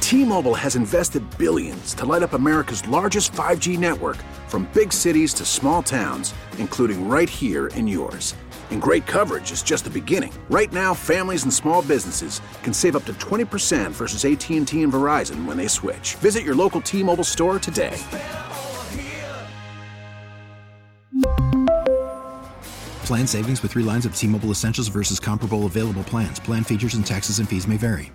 T-Mobile has invested billions to light up America's largest 5G network, from big cities to small towns, including right here in yours. And great coverage is just the beginning. Right now, families and small businesses can save up to 20% versus AT&T and Verizon when they switch. Visit your local T-Mobile store today. Plan savings with 3 lines of T-Mobile Essentials versus comparable available plans. Plan features and taxes and fees may vary.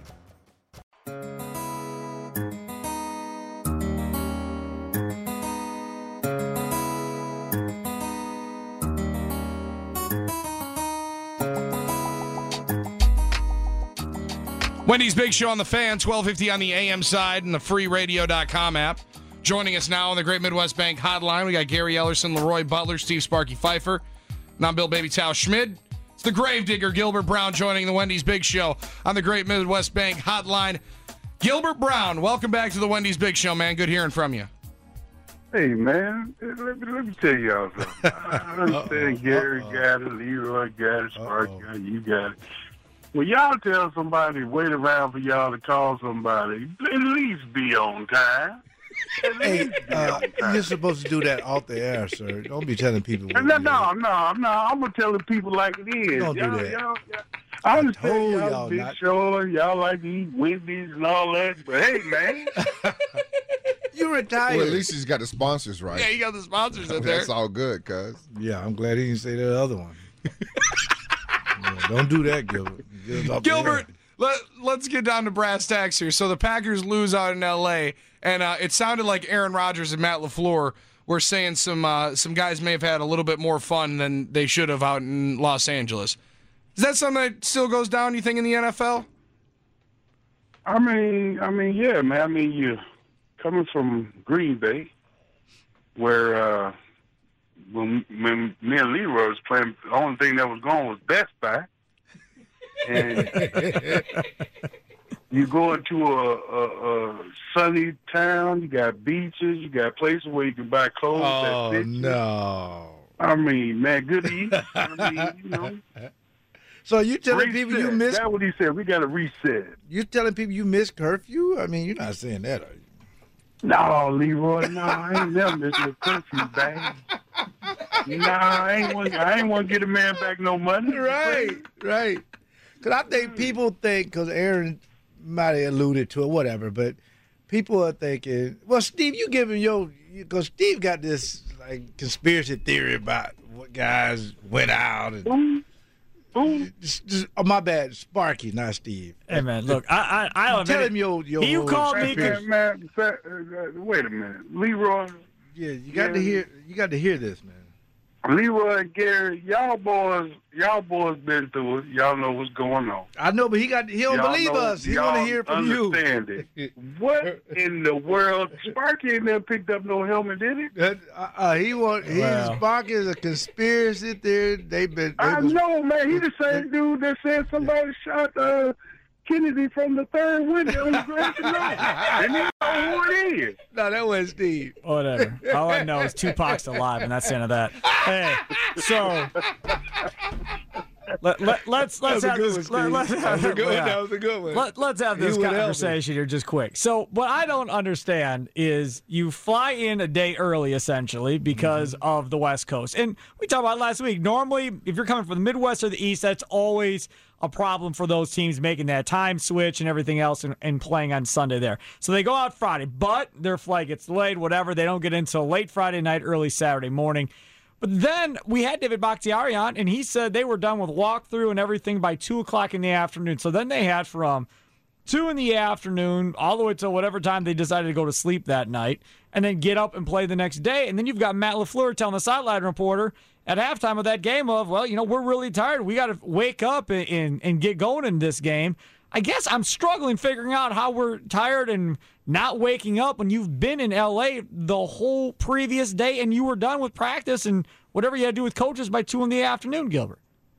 Wendy's Big Show on the Fan, 1250 on the AM side and the freeradio.com app. Joining us now on the Great Midwest Bank Hotline, we got Gary Ellerson, Leroy Butler, Steve Sparky Pfeiffer, and I'm Bill Baby Tao Schmid. It's the Gravedigger, Gilbert Brown, joining the Wendy's Big Show on the Great Midwest Bank Hotline. Gilbert Brown, welcome back to the Wendy's Big Show, man. Good hearing from you. Hey, man, let me tell y'all something. I understand Gary got it, Leroy got it, Sparky got it, you got it. When y'all tell somebody to wait around for y'all to call somebody, at least be on time. Hey, you're supposed to do that off the air, sir. Don't be telling people. No. I'm going to tell the people like it is. Don't do that. I understand y'all big show, y'all like to eat Wendy's and all that, but hey, man. You're retired. Well, at least he's got the sponsors right. Yeah, you got the sponsors in there. That's all good, cuz. Yeah, I'm glad he didn't say the other one. Yeah, don't do that, Gilbert. Gilbert, let's get down to brass tacks here. So the Packers lose out in L.A., and it sounded like Aaron Rodgers and Matt LaFleur were saying some guys may have had a little bit more fun than they should have out in Los Angeles. Is that something that still goes down, you think, in the NFL? I mean, yeah, man. I mean, you're coming from Green Bay, where when me and Leroy was playing, the only thing that was going was Best Buy. And you go into a sunny town, you got beaches, you got places where you can buy clothes. Oh, no. I mean, man, good to eat. I mean, you know. So you telling people you miss... That's what he said. We got to reset. You telling people you miss curfew? I mean, you're not saying that, are you? No, Leroy, no, I ain't never missed no curfew, bang. No, I ain't want to get a man back no money. Right. Because I think people think, because Aaron might have alluded to it, whatever, but people are thinking, well, Steve, you give him because Steve got this like conspiracy theory about what guys went out and. Oh, my bad, Sparky, not Steve. Hey man, look, I don't tell him your. You called me. Man, wait a minute, Leroy. Yeah, you got to hear. You got to hear this, man. Leroy and Gary, y'all boys been through it. Y'all know what's going on. I know, but he don't believe us. He want to hear it from you. Understand it. What in the world? Sparky ain't never picked up no helmet, did he? Sparky is a conspiracy theory. I know, man. He the same dude that said somebody shot Kennedy from the third window in the Grand Canal. And you know who it is. No, that wasn't Steve. Whatever. All I know is Tupac's alive, and that's the end of that. Hey, so let's have this. That was a good one. Let's have this conversation here just quick. So what I don't understand is you fly in a day early, essentially, because of the West Coast. And we talked about it last week. Normally, if you're coming from the Midwest or the East, that's always a problem for those teams making that time switch and everything else and playing on Sunday there. So they go out Friday, but their flight gets delayed, whatever. They don't get in until late Friday night, early Saturday morning. But then we had David Bakhtiari on, and he said they were done with walkthrough and everything by 2 o'clock in the afternoon. So then they had from 2 in the afternoon all the way till whatever time they decided to go to sleep that night, and then get up and play the next day. And then you've got Matt LaFleur telling the sideline reporter at halftime of that game of, well, we're really tired. We got to wake up and get going in this game. I guess I'm struggling figuring out how we're tired and not waking up when you've been in L.A. the whole previous day and you were done with practice and whatever you had to do with coaches by 2 in the afternoon, Gilbert.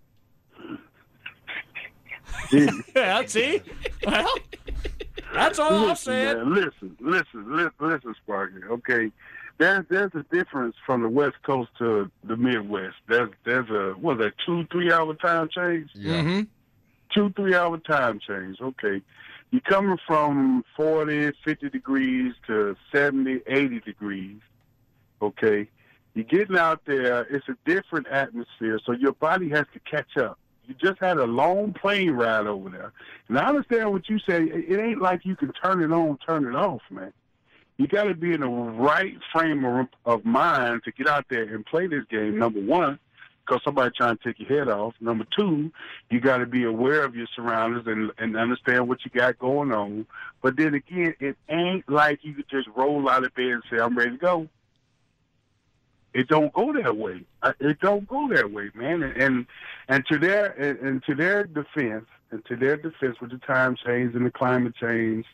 Yeah, see? Well, that's all I'm saying. Man, listen, Sparky, okay? There's a difference from the West Coast to the Midwest. There's a 2-3 hour time change? Yeah. Mm-hmm. 2-3 hour time change. Okay. You're coming from 40, 50 degrees to 70, 80 degrees, okay? You're getting out there. It's a different atmosphere, so your body has to catch up. You just had a long plane ride over there. And I understand what you say. It ain't like you can turn it on, turn it off, man. You got to be in the right frame of mind to get out there and play this game, number one, because somebody trying to take your head off. Number two, you got to be aware of your surroundings and understand what you got going on. But then again, it ain't like you could just roll out of bed and say, I'm ready to go. It don't go that way. It don't go that way, man. And to their defense, with the time change and the climate change,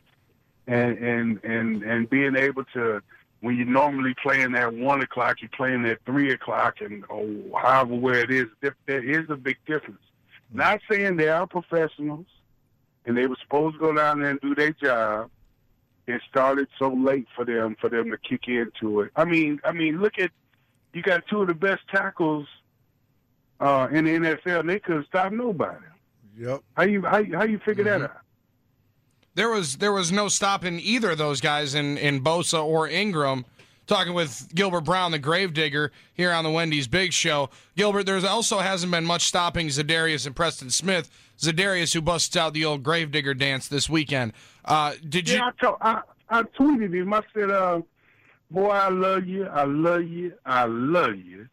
and being able to, when you're normally playing at 1 o'clock, you're playing at 3 o'clock, and however where it is, there is a big difference. Not saying they are professionals, and they were supposed to go down there and do their job. It started so late for them to kick into it. I mean, look at. You got two of the best tackles in the NFL, and they couldn't stop nobody. Yep. How you figure that out? There was no stopping either of those guys in Bosa or Ingram. Talking with Gilbert Brown, the Gravedigger, here on the Wendy's Big Show. Gilbert, there also hasn't been much stopping Za'Darius and Preston Smith. Za'Darius, who busts out the old Gravedigger dance this weekend. Did you? Yeah, I tweeted him. I said, boy, I love you. I love you. I love you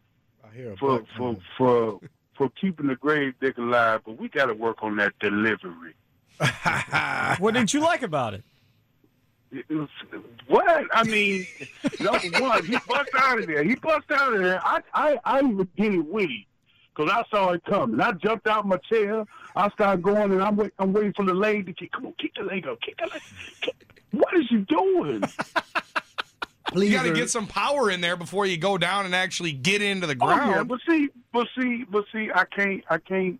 for keeping the Gravedigger alive. But we got to work on that delivery. What didn't you like about it? What? I mean, number one, he bust out of there. I even did it with him because I saw it coming. I jumped out my chair. I started going, and I'm waiting for the leg to kick. Come on, kick the leg up. Kick the leg. What is you doing? You got to get some power in there before you go down and actually get into the ground. Oh, yeah, but see, I can't.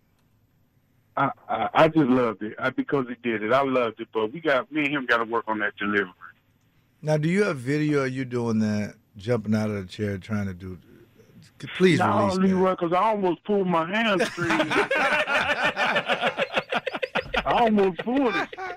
I just loved it because he did it. I loved it, but me and him got to work on that delivery. Now, do you have video of you doing that, jumping out of the chair, trying to do? Please release that. Leroy, because I almost pulled my hamstring. I almost pulled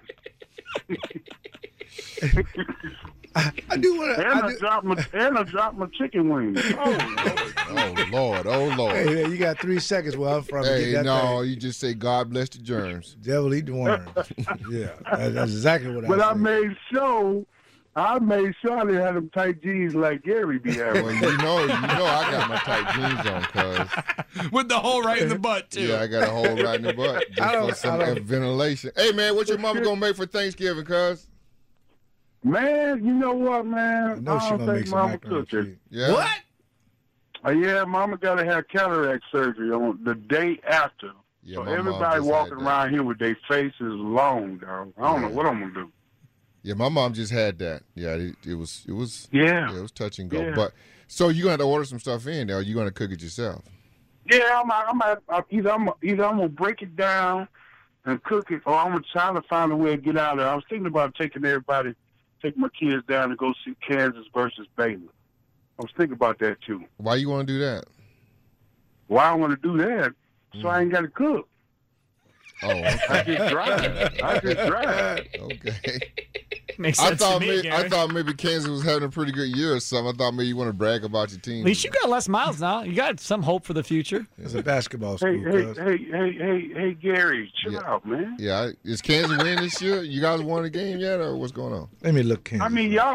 it. I do want to. I dropped my chicken wings. Oh Lord! Hey, you got 3 seconds. Well, I'm from. Hey, get that no, thing. you just say God bless the germs. Devil eat the worms. Yeah, that's exactly what I. But said. I made sure I didn't have them tight jeans like Gary be having. Well, you know, I got my tight jeans on, cuz. With the hole right in the butt, too. Yeah, I got a hole right in the butt just for some ventilation. Hey, man, what your mama gonna make for Thanksgiving, cuz? Man, you know what, man? I know she gonna make some macaroni and cheese. Yeah. What? Yeah, Mama got to have cataract surgery on the day after. Yeah, so my mom everybody just walking had that. around here with their faces long, dog. I don't know what I'm gonna do. Yeah, my mom just had that. Yeah, it was Yeah. it was touch and go. Yeah. But so you gonna have to order some stuff in there, or you gonna cook it yourself? Yeah, either I'm gonna break it down and cook it, or I'm gonna try to find a way to get out of there. I was thinking about take my kids down to go see Kansas versus Baylor. I was thinking about that too. Why you want to do that? Why I want to do that? So I ain't got to cook. Oh, okay. I just drive. Okay. Makes sense to me, Gary. I thought maybe Kansas was having a pretty good year or something. I thought maybe you want to brag about your team. At least you got Les Miles now. You got some hope for the future. It's a basketball school. Hey, Gary, chill out, man. Yeah, is Kansas winning this year? You guys won the game yet, or what's going on? Let me look, Kansas.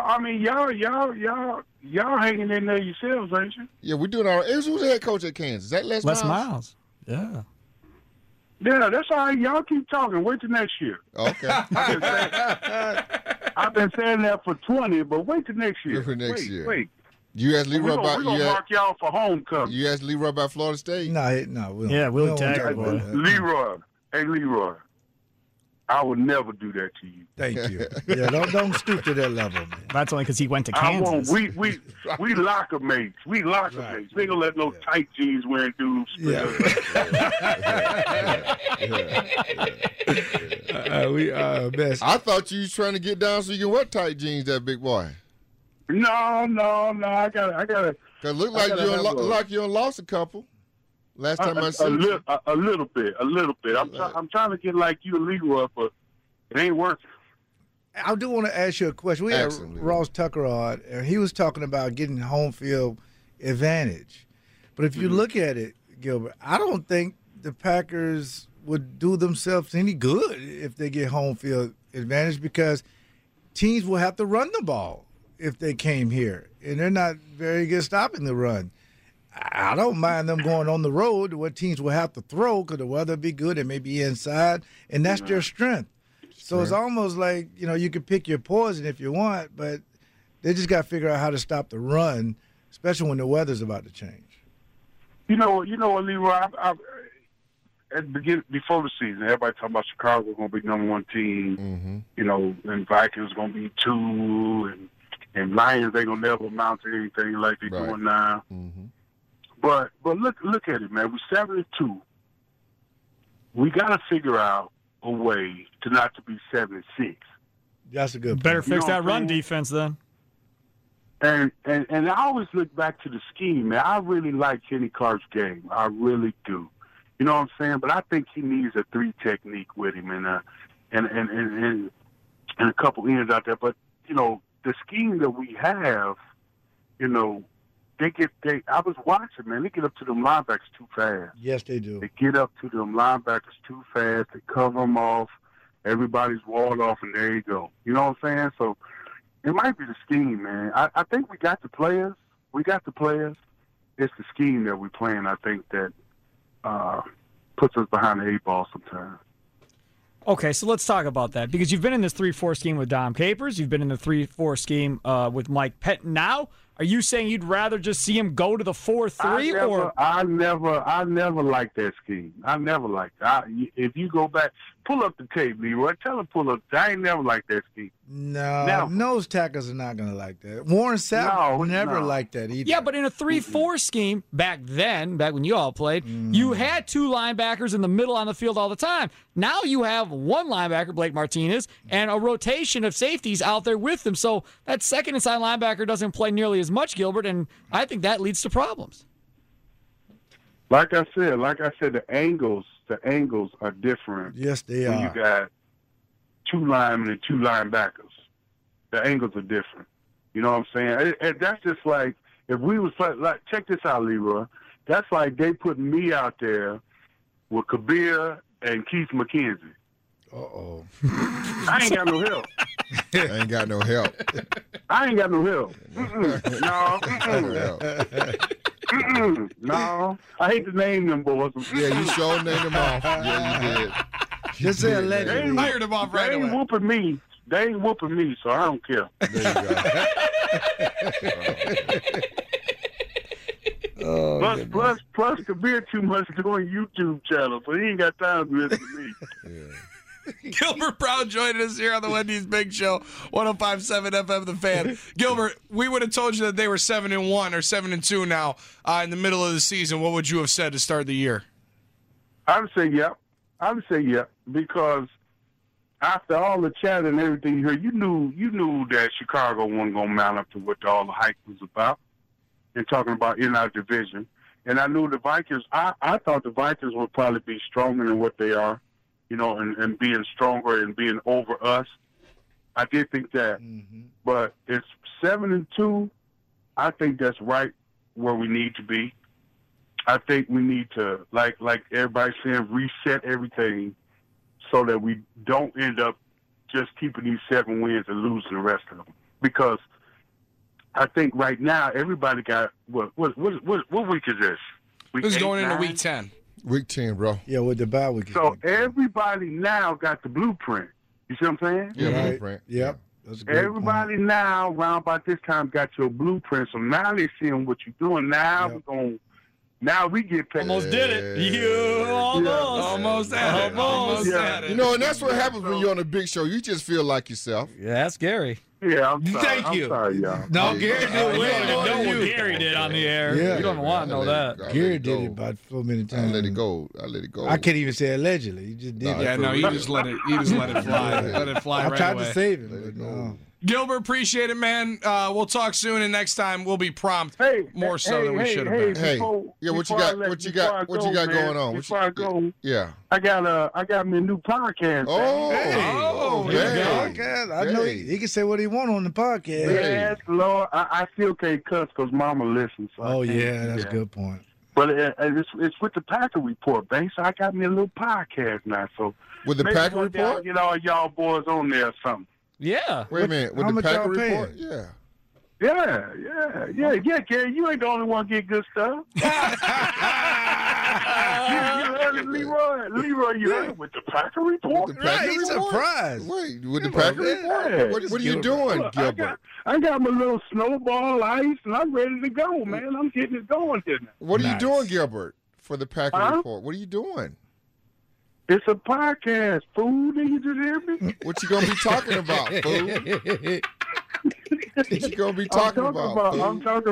Y'all hanging in there yourselves, ain't you? Yeah, we're doing all right. Who's the head coach at Kansas? Is that Les Miles? Les Miles. Yeah. Yeah, that's all right. Y'all keep talking. Wait till next year. Okay. I've been saying that for 20, but wait till next year. For next year. Wait. You asked Leroy We're going to mark y'all for homecoming. You asked Leroy about Florida State? No. We'll tag boy. Leroy. Hey, Leroy. I would never do that to you. Thank you. Yeah, don't stoop to that level, man. That's only because he went to Kansas. We locker mates. We locker mates. We ain't gonna let no tight jeans wearing dudes. Yeah. We are best. I thought you was trying to get down so you can wear tight jeans, that big boy. No. I gotta. Cause look like you lost a couple. Last time I saw a little bit. I'm trying to get like you and Leroy, but it ain't working. I do want to ask you a question. We had Ross Tucker on, and he was talking about getting home field advantage. But if you look at it, Gilbert, I don't think the Packers would do themselves any good if they get home field advantage because teams will have to run the ball if they came here, and they're not very good stopping the run. I don't mind them going on the road where teams will have to throw because the weather will be good and maybe inside, and that's their strength. So it's almost like, you can pick your poison if you want, but they just got to figure out how to stop the run, especially when the weather's about to change. You know what, Leroy? At the beginning, before the season, everybody talking about Chicago going to be number one team, and Vikings going to be 2, and Lions ain't going to never amount to anything like they're doing now. Mm-hmm. But look at it, man. We're 7-2. We got to figure out a way not to be 7-6. That's a good point. Better fix that run defense then. And I always look back to the scheme, man. I really like Kenny Clark's game. I really do. You know what I'm saying? But I think he needs a 3 technique with him and a couple ends out there. But the scheme that we have, I was watching, man. They get up to them linebackers too fast. Yes, they do. They get up to them linebackers too fast. They cover them off. Everybody's walled off, and there you go. You know what I'm saying? So it might be the scheme, man. I think we got the players. It's the scheme that we're playing, I think, that puts us behind the 8 ball sometimes. Okay, so let's talk about that because you've been in this 3-4 scheme with Dom Capers. You've been in the 3-4 scheme with Mike Pettin. Now, are you saying you'd rather just see him go to the 4-3? I never liked that scheme. I never liked it. If you go back, pull up the tape, Leroy. Tell him pull up. I ain't never liked that scheme. No, nose tackles are not going to like that. Warren Sapp never liked that either. Yeah, but in a 3-4 scheme, back when you all played, you had 2 linebackers in the middle on the field all the time. Now you have 1 linebacker, Blake Martinez, and a rotation of safeties out there with them. So that second inside linebacker doesn't play nearly as much, Gilbert, and I think that leads to problems. Like I said, the angles are different. Yes, they are. When you got 2 linemen and 2 linebackers, the angles are different. You know what I'm saying? That's just like if we was like, check this out, Leroy. That's like they putting me out there with Kabir and Keith McKenzie. Uh-oh. I ain't got no help. I ain't got no help. I ain't got no help. No. I hate to name them boys. Yeah, you sure named them off. Yeah, you did. Just say allegedly. They hired them off right away. They ain't whooping me, so I don't care. There you go. Plus, Kabir too much doing YouTube channel, so he ain't got time to listen to me. Yeah. Gilbert Brown joining us here on the Wendy's Big Show, 105.7 FM The Fan. Gilbert, we would have told you that they were 7-1 or 7-2 now in the middle of the season. What would you have said to start the year? I would say yeah, because after all the chat and everything you heard, you knew that Chicago wasn't going to mount up to what all the hype was about and talking about in our division. And I knew the Vikings, I thought the Vikings would probably be stronger than what they are, and being stronger and being over us. I did think that. Mm-hmm. But it's 7-2. I think that's right where we need to be. I think we need to, like everybody's saying, reset everything so that we don't end up just keeping these 7 wins and losing the rest of them. Because I think right now everybody got what week is this? This is going into week 10. Week 10, bro. Yeah, with the bye week. So everybody now got the blueprint. You see what I'm saying? Yeah, right. Blueprint. Yep. That's a great everybody point. now around about this time got your blueprint. So now they're seeing what you're doing. Now Now we get paid. Almost did it. You almost had it. You know, and that's what happens when you're on a big show. You just feel like yourself. Yeah, that's Gary. Yeah, I'm sorry. Thank you. I'm sorry, y'all. No, Gary did You way don't more know than what you. Gary did on the air. Yeah. You don't want to know that. Gary did it about so many times. I let it go. I can't even say allegedly. You just did it. Yeah, no, you just let it fly. Let it fly I right tried away. to save him, but no. Gilbert, appreciate it, man. We'll talk soon, and next time we'll be prompt more than we should have been. Hey, what you got going on? Before I go, yeah, I got me a new podcast. Podcast. I know he can say what he want on the podcast. Yes, Lord, I still can't cuss because Mama listens. So that's a good point. But it's with the Packer Report, babe. So I got me a little podcast now. So with the Packer Report, I'll get all y'all boys on there or something. Yeah. Wait a minute. With the Packer Report? Yeah. Yeah, Gary. You ain't the only one get good stuff. You heard it, Leroy, you heard it with the Packer Report? He's surprised. Wait, with the Packer Report? What are you doing, Gilbert? I got my little snowball ice, and I'm ready to go, man. I'm getting it going here now. What are you doing, Gilbert, for the Packer Report? What are you doing? It's a podcast, fool. Did you just hear me? What you gonna be talking about, fool? What you gonna be talking about? I'm talking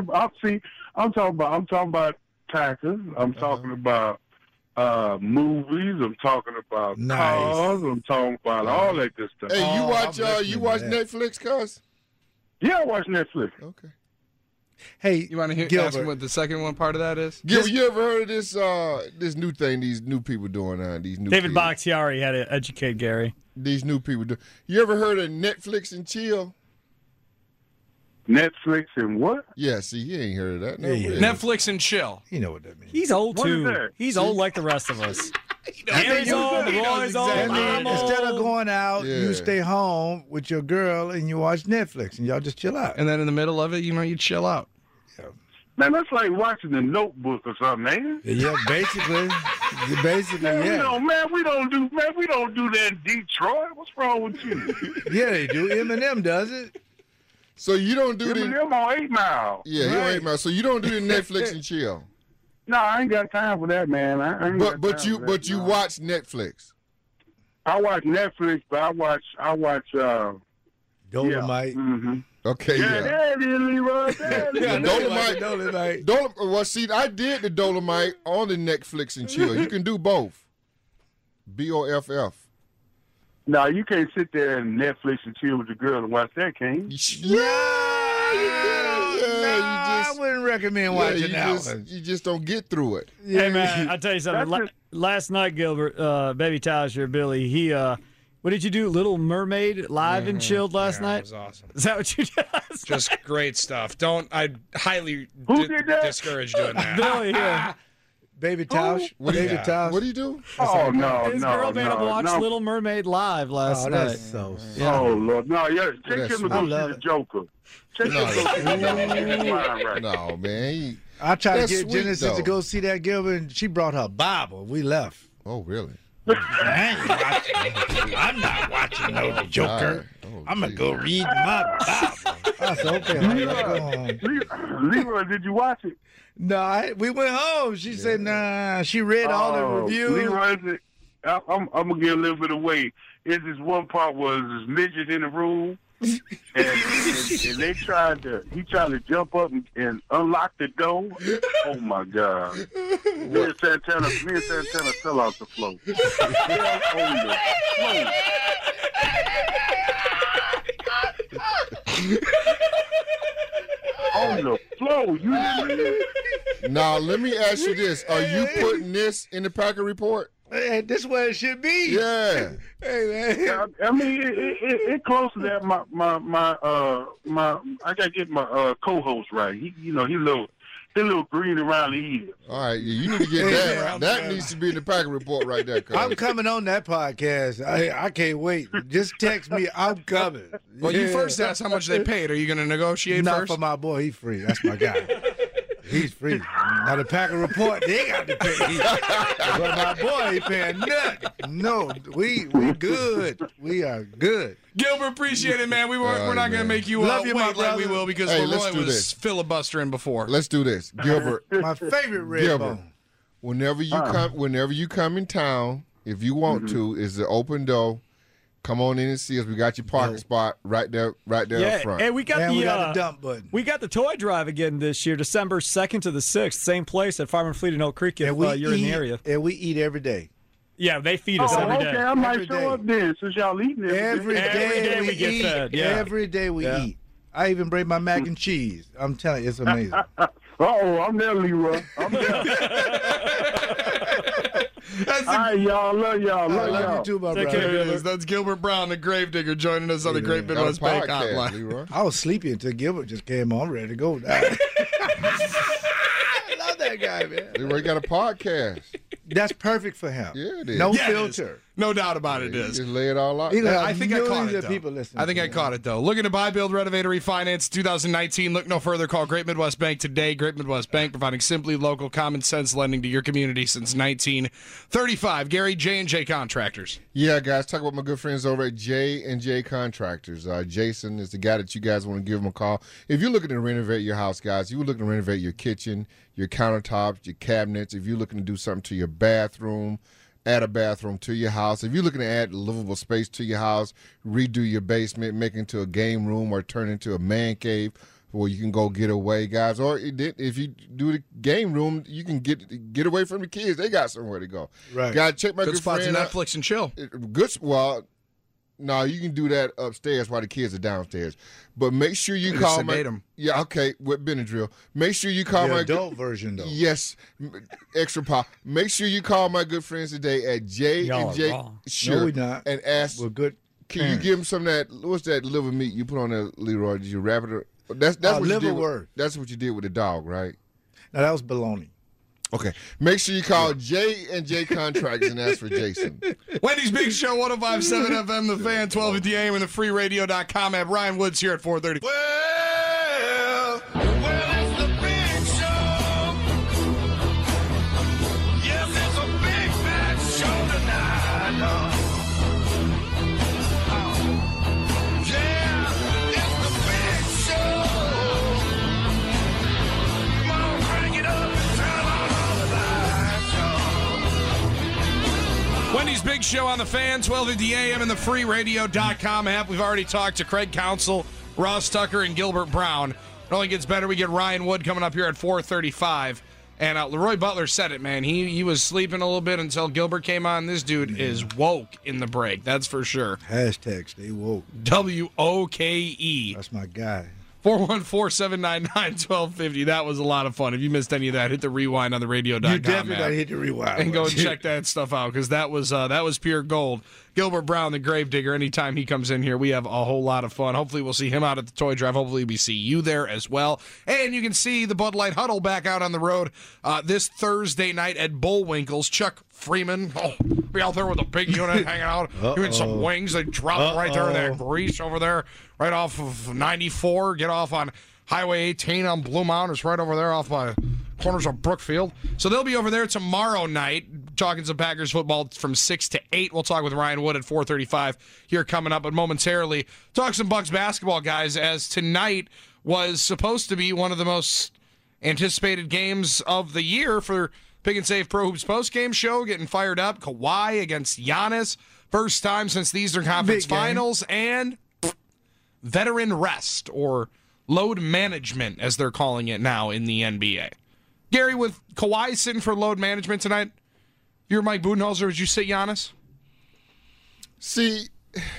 about Packers. I'm talking about movies. I'm talking about cars. I'm talking about all that good stuff. Hey, you watch Netflix, cuz? Yeah, I watch Netflix. Okay. Hey, you want to ask him what the second one part of that is? Gilbert, you ever heard of this new thing these new people doing? These new David Bakhtiari had to educate Gary. These new people do. You ever heard of Netflix and chill? Netflix and what? Yeah, see, he ain't heard of that. No, Netflix and chill. You know what that means. He's old too. He's old like the rest of us. Gary's old, Roy's old. Instead of going out, you stay home with your girl and you watch Netflix and y'all just chill out. And then in the middle of it, you chill out. Man, that's like watching The Notebook or something, man. Yeah, basically, man, we don't do that in Detroit. What's wrong with you? Yeah, they do. Eminem does it. So you don't do Eminem on 8 Mile. Yeah, he on 8 Mile. So you don't do the Netflix and chill. No, I ain't got time for that, man. But you watch Netflix. I watch Netflix, but I watch Dolomite. Yeah. Mm-hmm. Okay, There it is, Leroy. Dolomite. Well, see, I did the Dolomite on the Netflix and chill. You can do both. BOFF. No, you can't sit there and Netflix and chill with your girl and watch that, can you? I wouldn't recommend watching that one. You just don't get through it. Hey, man, I'll tell you something. Last night, Gilbert, Baby Tyler, Billy, he what did you do? Little Mermaid live and chilled last night? It was awesome. Is that what you did? Just great stuff. I highly discourage doing that. Billy, yeah. Baby Tausch? What do you do? Oh, no, His girl made him watch Little Mermaid live last night. That's so sad. Oh, Lord. No, take him to go see the Joker. No, man. I tried to get Genesis to go see that, Gilbert, and she brought her Bible. We left. Oh, really? I'm not watching no Joker. I'm going to go read my Bible. I said, okay. Leroy, did you watch it? No, we went home. She said, nah. She read all the reviews. Leroy, I'm going to get a little bit away. There's this one part where there's this midget in the room, and he tried to jump up and unlock the door. Oh, my God. Me and Santana fell off the floor. On the floor. You didn't. Now, let me ask you this. Are you putting this in the Packer Report? Hey, this is where it should be. Yeah. Hey, man. I mean, it close to that. I gotta get my co-host right. He little green around the ears. All right, you need to get that. That needs to be in the Packer Report right there. I'm coming on that podcast. I can't wait. Just text me. I'm coming. Well, you first asked how much they paid. Are you going to negotiate Not first? for my boy. He's free. That's my guy. He's free. Now the Packer Report, they got to pay. But my boy, he paying nothing. No, we good. We are good. Gilbert, appreciate it, man. We're not going to make you Love you, wait my like brother. we will because Leroy was filibustering before. Let's do this, Gilbert. My favorite red bone. Whenever you come in town, if you want to, is the open door. Come on in and see us. We got your parking spot right there up front. And we got we got the dump button. We got the toy drive again this year, December 2nd to the 6th. Same place at Farm and Fleet in Oak Creek if you're in the area. And we eat every day. Yeah, they feed us every day. Okay, I might show up then since y'all eating every day we get fed. Yeah. Every day we eat. I even bring my mac and cheese. I'm telling you, it's amazing. I'm there, Leroy. I'm there. All right, y'all. Love y'all. Love you too, my brother. That's Gilbert Brown, the Gravedigger, joining us on the Great Midwest Bank Hotline. Leroy. I was sleepy until Gilbert just came on, ready to go. I love that guy, man. Leroy got a podcast. That's perfect for him. Yeah, it is. No filter. No doubt about it. It is. Just lay it all out. I think I caught it, though. People listening I think I caught it, though. Looking to buy, build, renovate, or refinance 2019. Look no further. Call Great Midwest Bank today. Great Midwest Bank, providing simply local, common sense lending to your community since 1935. Gary, J&J Contractors. Yeah, guys, talk about my good friends over at J&J Contractors. Jason is the guy that you guys want to give him a call. If you're looking to renovate your house, guys, you're looking to renovate your kitchen, your countertops, your cabinets, if you're looking to do something to your bathroom, add a bathroom to your house. If you're looking to add livable space to your house, redo your basement, make it into a game room or turn it into a man cave where you can go get away, guys. Or if you do the game room, you can get away from the kids. They got somewhere to go. Right. Guys, check my good spots friend. Netflix and chill. No, you can do that upstairs while the kids are downstairs. But make sure you call my them. Yeah, okay, with Benadryl. Make sure you call my adult version though. Yes, extra power. Make sure you call my good friends today at J and J. Sure, no, we not. And ask. We're good. Can you give them some of that? What's that liver meat you put on there, Leroy? Did you wrap it? That's what you did. That's what you did with the dog, right? No, that was bologna. Okay. Make sure you call J&J Contractors and ask for Jason. Wendy's Big Show, 105.7 FM, The Fan, 1250 AM, and the freeradio.com app. Ryan Woods here at 4:30. Well, it's the Big Show. Yes, it's a big fat show tonight. Yeah, it's the Big Show. Come on, crank it up. Wendy's Big Show on the Fan, 1250 AM, and the freeradio.com app. We've already talked to Craig Counsell, Ross Tucker, and Gilbert Brown. It only gets better. We get Ryan Wood coming up here at 4:35. And Leroy Butler said it, man. He was sleeping a little bit until Gilbert came on. This dude is woke in the break. That's for sure. Hashtag stay woke. WOKE. That's my guy. 414-799-1250. That was a lot of fun. If you missed any of that, hit the rewind on the radio.com You definitely app. got to hit the rewind. And go and check that stuff out because that was pure gold. Gilbert Brown, the Gravedigger, anytime he comes in here, we have a whole lot of fun. Hopefully we'll see him out at the Toy Drive. Hopefully we see you there as well. And you can see the Bud Light Huddle back out on the road this Thursday night at Bullwinkle's. Chuck Freeman, be out there with a big unit hanging out, doing some wings. They drop right there in that grease over there, right off of 94. Get off on Highway 18 on Blue Mountain. It's right over there off by corners of Brookfield. So they'll be over there tomorrow night talking some Packers football from 6 to 8. We'll talk with Ryan Wood at 4:35 here coming up. But momentarily, talk some Bucks basketball, guys, as tonight was supposed to be one of the most anticipated games of the year for Pick and Save Pro Hoops postgame show. Getting fired up. Kawhi against Giannis. First time since the Eastern Conference Finals. And veteran rest, or load management, as they're calling it now in the NBA. Gary, with Kawhi sitting for load management tonight, if you're Mike Budenholzer, would you sit Giannis? See.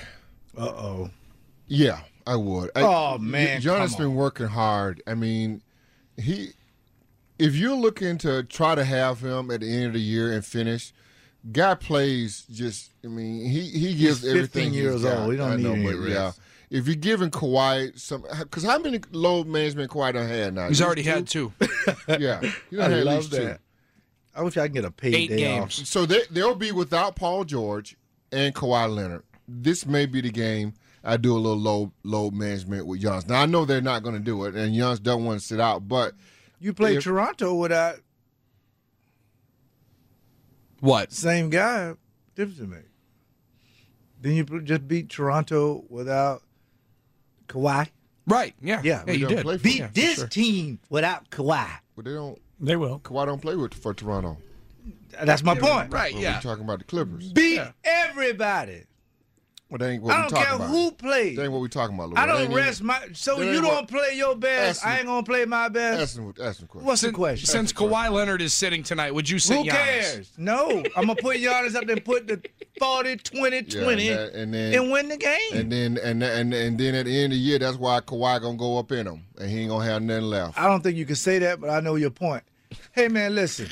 Yeah, I would. Man. Giannis been working hard. I mean, if you're looking to try to have him at the end of the year and finish, guy plays just, I mean, he gives everything. 15 years old. He don't need any rest. Yeah. If you're giving Kawhi some, because how many load management Kawhi done had now? He's already had 2. Yeah, he I done had at love least that. 2. I wish I could get a paid 8 day games. off. So they'll be without Paul George and Kawhi Leonard. This may be the game I do a little load management with Giannis. Now I know they're not going to do it, and Giannis don't want to sit out. But You play Toronto without What? same guy. Difference to me. Then you just beat Toronto without Kawhi. Right, yeah. Yeah, you don't did. play for Beat them. this team without Kawhi. But they don't. They will. Kawhi don't play for Toronto. That's my point. Right, Well, yeah. We're talking about the Clippers. Beat everybody. Well, that ain't what I we don't care talking about. who plays. That ain't what we talking about, Lou. I don't rest my. So you don't play your best. I ain't gonna play my best. Ask him a question. What's the question? Since Kawhi Leonard is sitting tonight, would you sit Who Giannis? cares? No, I'm gonna put Giannis up there and put the 40, 20, 20, and win the game. And then at the end of the year, that's why Kawhi gonna go up in him, and he ain't gonna have nothing left. I don't think you can say that, but I know your point. Hey man, listen.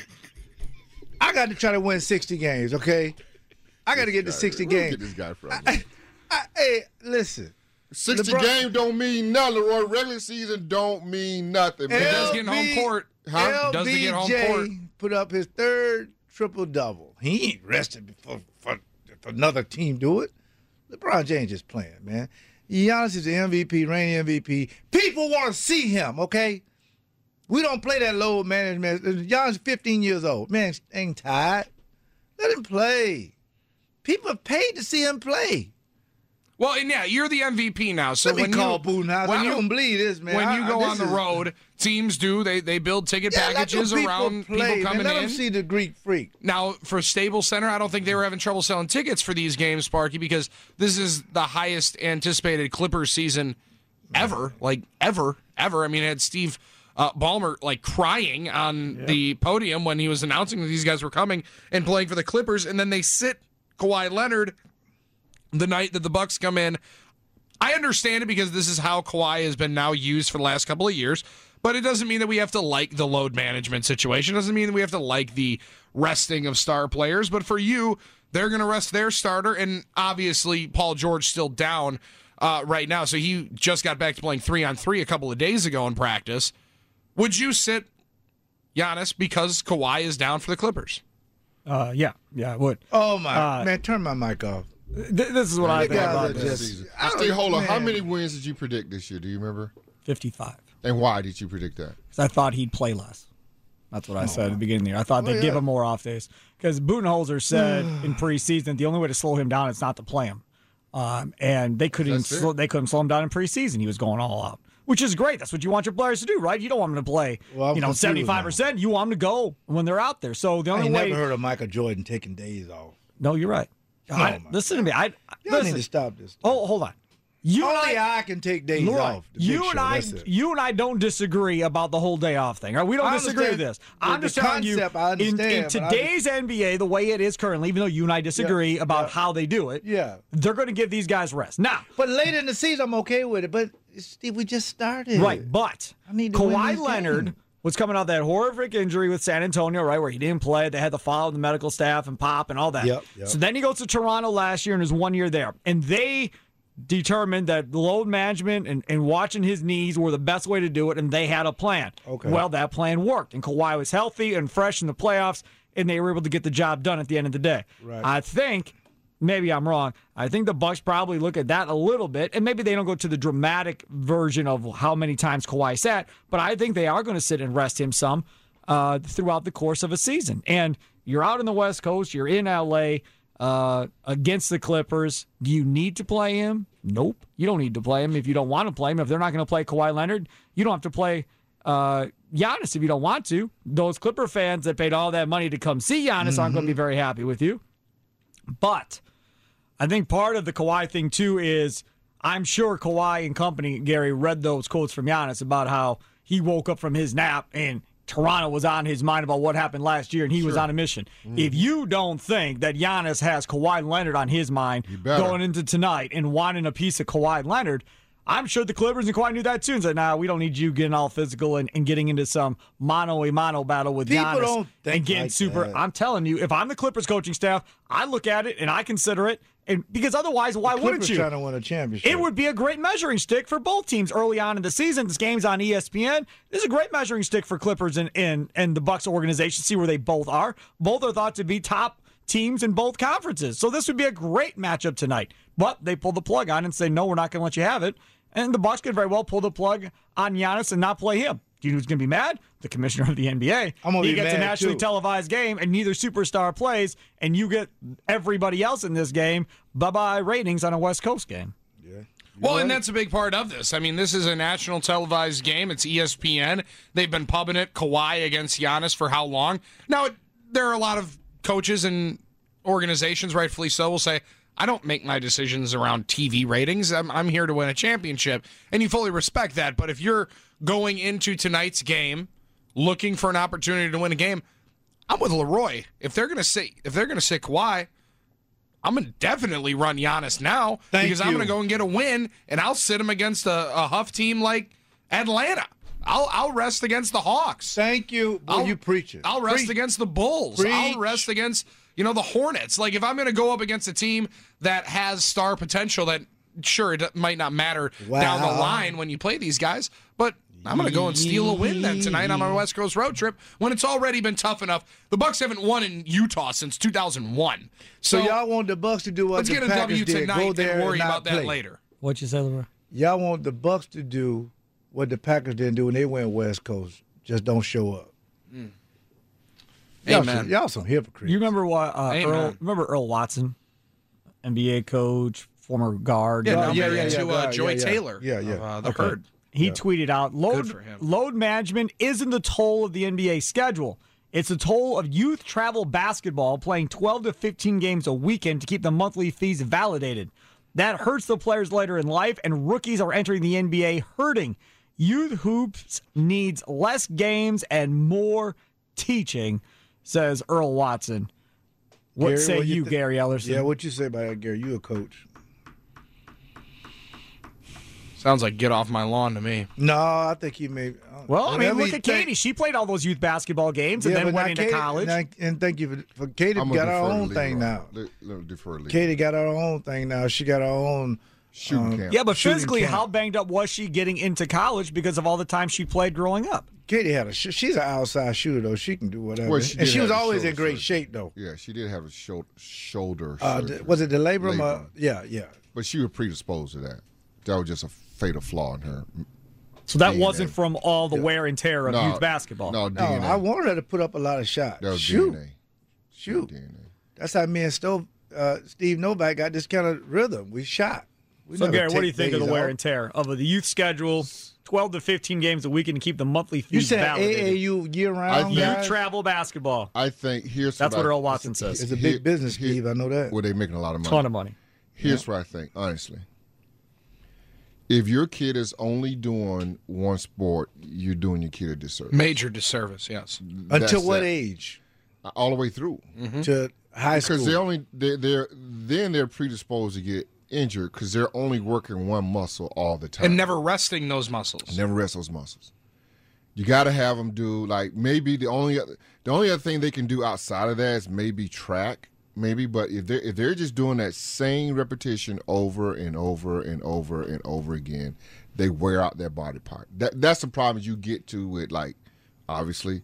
I got to try to win 60 games, okay? I got to get to 60 games. Get this guy from. Hey, listen. 60 games don't mean nothing, Leroy. Regular season don't mean nothing. It does get home court. Huh? Does get home court. Put up his third triple-double. He ain't rested before for another team do it. LeBron James just playing, man. Giannis is the MVP, reigning MVP. People want to see him, okay? We don't play that load management. Giannis 15 years old. Man, ain't tired. Let him play. People have paid to see him play. Well, and yeah, you're the MVP now. So Let me call Budenholzer. I don't believe this, man. When you go on the road, teams do. They build ticket packages around people coming in. Let them see the Greek Freak. Now, for Staples Center, I don't think they were having trouble selling tickets for these games, Sparky, because this is the highest anticipated Clippers season ever. Like, ever. I mean, it had Steve Ballmer like crying on the podium when he was announcing that these guys were coming and playing for the Clippers, and then they sit Kawhi Leonard the night that the Bucks come in. I understand it because this is how Kawhi has been now used for the last couple of years, but it doesn't mean that we have to like the load management situation. It doesn't mean that we have to like the resting of star players, but for you, they're going to rest their starter, and obviously Paul George still down right now, so he just got back to playing 3-on-3 a couple of days ago in practice. Would you sit Giannis because Kawhi is down for the Clippers? Yeah, I would. Oh, my. Man, turn my mic off. This is what I think about this season. Steve, hold on. How many wins did you predict this year? Do you remember? 55. And why did you predict that? Because I thought he'd play less. That's what I said at the beginning of the year. I thought they'd give him more off days. Because Budenholzer said in preseason the only way to slow him down is not to play him. And they couldn't slow him down in preseason. He was going all out. Which is great. That's what you want your players to do, right? You don't want them to play, 75%. You want them to go when they're out there. So the only way. I never heard of Michael Jordan taking days off. No, you're right. Listen to me. I need to stop this. Oh, hold on. Only I can take days off. You and I don't disagree about the whole day off thing. Right? We don't disagree with this. I'm just telling you, in today's NBA, the way it is currently, even though you and I disagree about how they do it, they're going to give these guys rest. Now, but later in the season, I'm okay with it. But Steve, we just started. Right, but Kawhi Leonard was coming out that horrific injury with San Antonio, right, where he didn't play. They had to follow the medical staff and Pop and all that. Yep. So then he goes to Toronto last year and his 1 year there. And they determined that load management and watching his knees were the best way to do it, and they had a plan. Okay. Well, that plan worked, and Kawhi was healthy and fresh in the playoffs, and they were able to get the job done at the end of the day. Right. I think, maybe I'm wrong, I think the Bucks probably look at that a little bit, and maybe they don't go to the dramatic version of how many times Kawhi sat, but I think they are going to sit and rest him some throughout the course of a season. And you're out in the West Coast, you're in L.A., against the Clippers. Do you need to play him? Nope. You don't need to play him if you don't want to play him. If they're not going to play Kawhi Leonard, you don't have to play Giannis if you don't want to. Those Clipper fans that paid all that money to come see Giannis aren't going to be very happy with you. But I think part of the Kawhi thing, too, is I'm sure Kawhi and company, Gary, read those quotes from Giannis about how he woke up from his nap and Toronto was on his mind about what happened last year, and he was on a mission. If you don't think that Giannis has Kawhi Leonard on his mind going into tonight and wanting a piece of Kawhi Leonard, I'm sure the Clippers and Kawhi knew that too and said, we don't need you getting all physical and getting into some mano-a-mano battle with Giannis. Don't think and getting like super. that. I'm telling you, if I'm the Clippers coaching staff, I look at it and I consider it. And because otherwise, why wouldn't you? Trying to win a championship. It would be a great measuring stick for both teams early on in the season. This game's on ESPN. This is a great measuring stick for Clippers and the Bucks organization. See where they both are. Both are thought to be top teams in both conferences. So this would be a great matchup tonight. But they pull the plug on and say, no, we're not going to let you have it. And the Bucks could very well pull the plug on Giannis and not play him. Do you know who's going to be mad? The commissioner of the NBA. He gets a nationally televised game, and neither superstar plays, and you get everybody else in this game. Bye-bye ratings on a West Coast game. Yeah. Well, and that's a big part of this. I mean, this is a national televised game. It's ESPN. They've been pubbing it, Kawhi against Giannis, for how long? Now, there are a lot of coaches and organizations, rightfully so, will say, I don't make my decisions around TV ratings. I'm here to win a championship, and you fully respect that. But if you're going into tonight's game looking for an opportunity to win a game, I'm with Leroy. If they're going to sit Kawhi, I'm going to definitely run Giannis now because I'm going to go and get a win, and I'll sit him against a Huff team like Atlanta. I'll rest against the Hawks. Thank you. Boy, you preaching. I'll rest against the Bulls. I'll rest against the Hornets. Like if I'm going to go up against a team that has star potential, that sure it might not matter down the line when you play these guys, but I'm going to go and steal a win then tonight on our West Coast road trip when it's already been tough enough. The Bucks haven't won in Utah since 2001. So y'all want the Bucks to do what let's the get a Packers W did. tonight and worry about play. that later. What'd you say, Leroy? Y'all want the Bucks to do what the Packers didn't do when they went West Coast. Just don't show up. Amen. Y'all some hypocrites. You remember what Earl Watson, NBA coach, former guard. Joy Taylor. The Herd. He tweeted out, load management isn't the toll of the NBA schedule. It's the toll of youth travel basketball, playing 12 to 15 games a weekend to keep the monthly fees validated. That hurts the players later in life, and rookies are entering the NBA hurting. Youth hoops needs less games and more teaching, says Earl Watson. What say you, Gary Ellerson? Yeah, what you say about that, Gary? You a coach. Sounds like get off my lawn to me. No, I think he may. Well, I mean, look at Katie. She played all those youth basketball games and then went into college. And thank you for Katie got her own thing now. Katie got her own thing now. She got her own shooting camp. Yeah, but physically, how banged up was she getting into college because of all the time she played growing up? Katie had she's an outside shooter, though. She can do whatever. Well, she was always in great shape, though. Yeah, she did have a shoulder. Was it the labrum? Yeah. But she was predisposed to that. That was just a fatal flaw in her. So that wasn't from all the wear and tear of youth basketball. No, DNA. I wanted her to put up a lot of shots. That was DNA. Shoot. DNA. That's how me and Steve Novak got this kind of rhythm. We shot. So, Gary, what do you think of the wear and tear of the youth schedule? 12 to 15 games a week and keep the monthly fees validated. You said AAU year-round, youth travel basketball. I think that's what Earl Watson says. It's a big business, Steve. I know that. Well, they're making a lot of money. Ton of money. Here's what I think, honestly. If your kid is only doing one sport, you're doing your kid a disservice. Major disservice, yes. Until what age? All the way through. Mm-hmm. To high school. Because they're predisposed to get injured because they're only working one muscle all the time. And never resting those muscles. Never rest those muscles. You got to have them do, like, maybe the only other thing they can do outside of that is maybe track. Maybe, but if they're just doing that same repetition over and over and over and over again, they wear out their body part. That's the problem you get to with, like, obviously,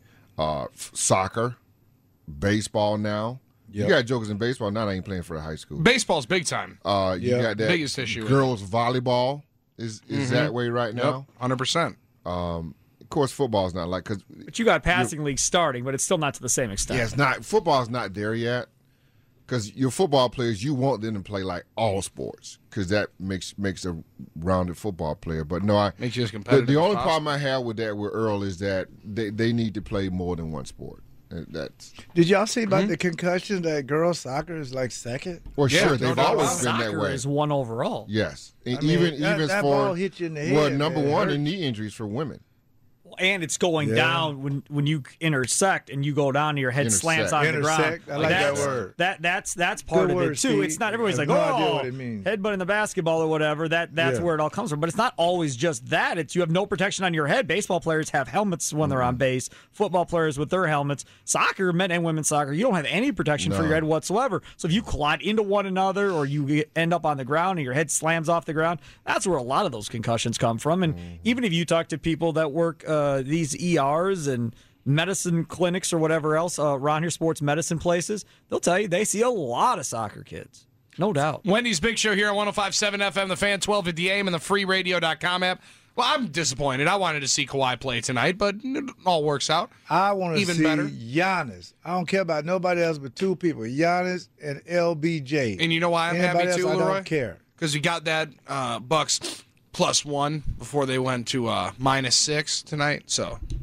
soccer, baseball now. Yep. You got jokers in baseball now that ain't playing for the high school. Baseball's big time. You got that biggest issue. Girls volleyball is that way right now. 100%. Of course, football's not like but you got passing league starting, but it's still not to the same extent. Yeah, it's not. Football's not there yet. Because your football players, you want them to play like all sports, because that makes a rounded football player. But no, makes you as competitive. The only problem I have with Earl is that they need to play more than one sport. Did y'all see about the concussion that girls soccer is like second? Well, sure, they've always been that way. Soccer is one overall. Yes, even that for ball hit you in the head. Well, number one in knee injuries for women. And it's going down when you intersect and you go down and your head slams on the ground. I like that word. That's part of it too. Steve. It's not everybody's like, headbutt in the basketball or whatever. That's where it all comes from. But it's not always just that. It's you have no protection on your head. Baseball players have helmets when they're on base. Football players with their helmets. Soccer, men and women's soccer, you don't have any protection for your head whatsoever. So if you collide into one another or you end up on the ground and your head slams off the ground, that's where a lot of those concussions come from. And even if you talk to people that work these ERs and medicine clinics or whatever else around here, sports medicine places, they'll tell you they see a lot of soccer kids. No doubt. Wendy's Big Show here on 105.7 FM, the Fan, 1250 AM, and the freeradio.com app. Well, I'm disappointed. I wanted to see Kawhi play tonight, but it all works out. I want to see better. Giannis. I don't care about nobody else but two people, Giannis and LBJ. And you know why I'm Anybody happy too, else, Leroy? I don't care. Because you got that Bucks +1 before they went to -6 tonight. So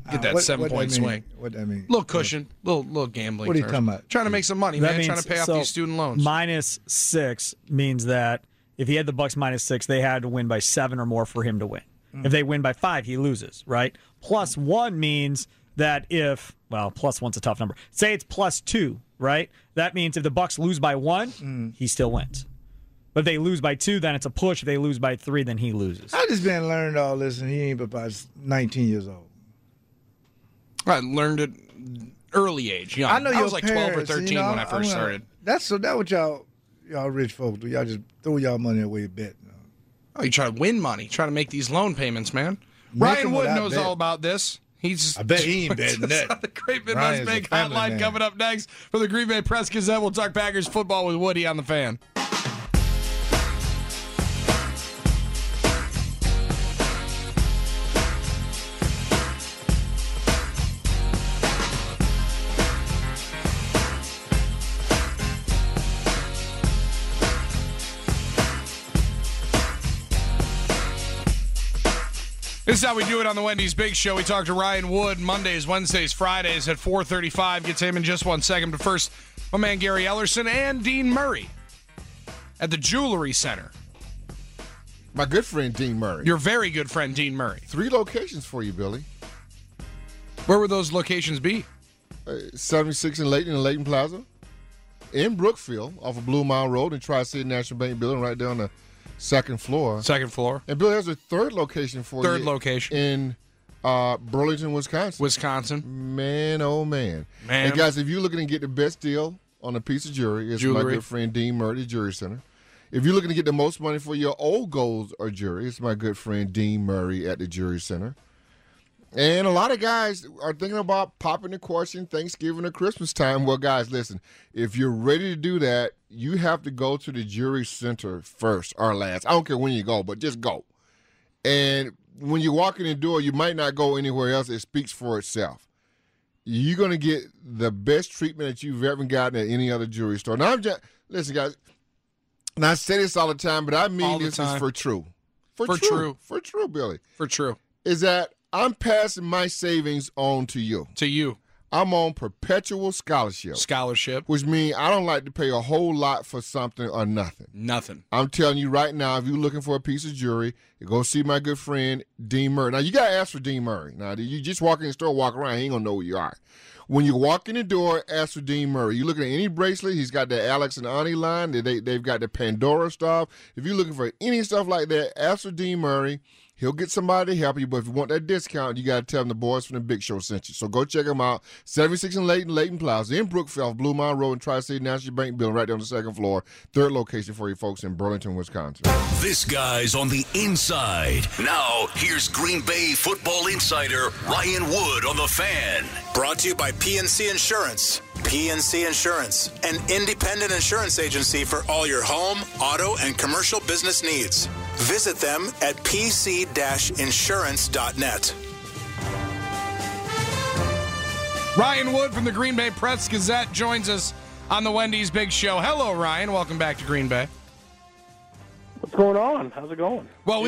Get that 7-point swing. What that mean? Little cushion, little gambling. What are you talking about? Trying to make some money, man. Trying to pay off these student loans. -6 means that if he had the Bucks -6, they had to win by 7 or more for him to win. If they win by 5, he loses, right? +1 means that +1's a tough number. Say it's +2, right? That means if the Bucks lose by 1, he still wins. But if they lose by 2, then it's a push. If they lose by 3, then he loses. I just been learning all this, and he ain't but about 19 years old. I learned it early age. Young. I know I was like 12 or 13 when I first started. That's what y'all rich folks do. Y'all just throw y'all money away a bit. Oh, you try to win money. Try to make these loan payments, man. Ryan Wood knows all about this. I bet he ain't betting that. The Great Midwest Bank Hotline coming up next for the Green Bay Press Gazette. We'll talk Packers football with Woody on the Fan. This is how we do it on the Wendy's Big Show. We talk to Ryan Wood Mondays, Wednesdays, Fridays at 4:35. Get to him in just 1 second. But first, my man Gary Ellerson and Dean Murray at the Jewelry Center. My good friend Dean Murray. Your very good friend Dean Murray. 3 locations for you, Billy. Where would those locations be? 76 in Layton Plaza. In Brookfield, off of Blue Mile Road in Tri-City National Bank building right there on the second floor. And Bill, there's a third location for you. Third location. In Burlington, Wisconsin. Man, oh, man. And, guys, if you're looking to get the best deal on a piece of jewelry, it's my good friend Dean Murray, the Jewelry Center. If you're looking to get the most money for your old gold or jewelry, it's my good friend Dean Murray at the Jewelry Center. And a lot of guys are thinking about popping the question Thanksgiving or Christmas time. Well, guys, listen, if you're ready to do that, you have to go to the Jewelry Center first or last. I don't care when you go, but just go. And when you walk in the door, you might not go anywhere else. It speaks for itself. You're going to get the best treatment that you've ever gotten at any other jewelry store. Now, listen, guys, and I say this all the time, but I mean this is for true. For true, Billy. For true. Is that I'm passing my savings on to you. To you. I'm on perpetual scholarship. Which means I don't like to pay a whole lot for something or nothing. Nothing. I'm telling you right now, if you're looking for a piece of jewelry, you go see my good friend Dean Murray. Now, you got to ask for Dean Murray. Now, you just walk in the store, walk around, he ain't going to know who you are. When you walk in the door, ask for Dean Murray. You looking at any bracelet, he's got the Alex and Ani line. They've got the Pandora stuff. If you're looking for any stuff like that, ask for Dean Murray. He'll get somebody to help you, but if you want that discount, you got to tell them the boys from the Big Show sent you. So go check them out. 76 in Layton Plaza, in Brookfield, Blue Mile Road, and Tri-City National Bank building right there on the second floor. Third location for you folks in Burlington, Wisconsin. This guy's on the inside. Now, here's Green Bay football insider Ryan Wood on the Fan. Brought to you by PNC Insurance. PNC Insurance, an independent insurance agency for all your home, auto, and commercial business needs. Visit them at pc-insurance.net. Ryan Wood from the Green Bay Press Gazette joins us on the Wendy's Big Show. Hello, Ryan. Welcome back to Green Bay. What's going on? How's it going? Well,